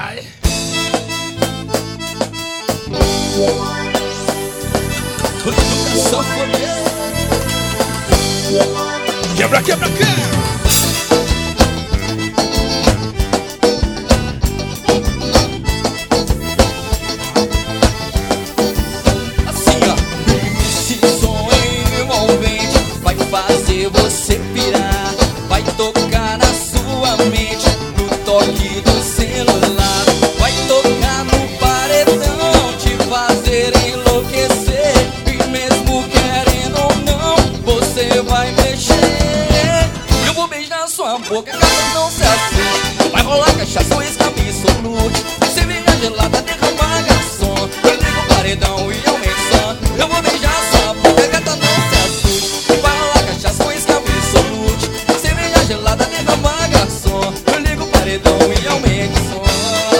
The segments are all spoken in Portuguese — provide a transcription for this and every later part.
vai. Tudo sanfoneiro. Quebra, quebra, quebra. Fazer você pirar, vai tocar na sua mente, no toque do celular, vai tocar no paredão, te fazer enlouquecer, e mesmo querendo ou não, você vai mexer. Eu vou beijar sua boca, cara, não se assuste, vai rolar cachaça, uísque, absolute, cerveja gelada, derramar garçom, eu ligo o paredão e aumento o som. Eu vou beijar sua boca, gata, não se assuste, vai rolar cachaça, uísque, absolute, cerveja gelada, derramar garçom, eu ligo o paredão e aumento o som.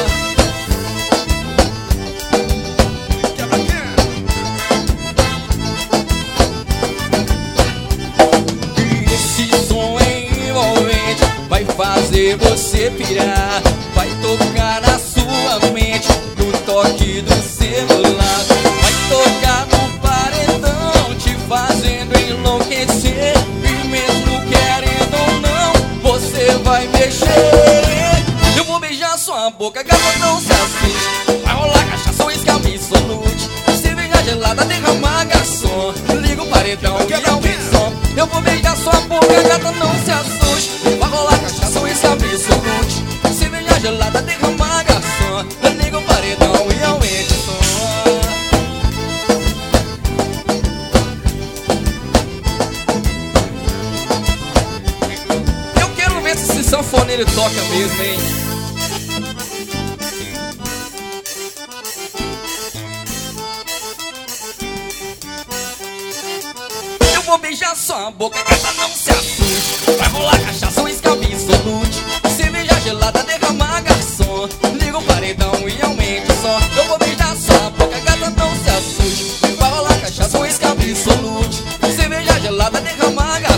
Esse som é envolvente, vai fazer você pirar, vai tocar na sua mente, no toque do celular, vai tocar no paredão, te fazendo enlouquecer, e mesmo querendo ou não, você vai mexer. Eu vou beijar sua boca, gata, não se assuste, vai rolar cachaça, uísque, absolute, cerveja gelada, derramar garçom, liga o paredão e aumenta o som. Eu vou beijar sua boca, gata, não se assuste, vai rolar cachaça, uísque, absolute, cerveja gelada, derramar garçom, liga o paredão e aumenta o som. Eu quero ver se esse sanfoneiro toca mesmo, hein? Eu vou beijar sua boca, gata, não se assuste, vai rolar cachaça, uísque, absolute, cerveja gelada, derramar garçom, liga o paredão e aumenta o som. Eu vou beijar sua boca, gata, não se assuste, vai rolar cachaça, uísque, absolute, cerveja gelada, derramar garçom.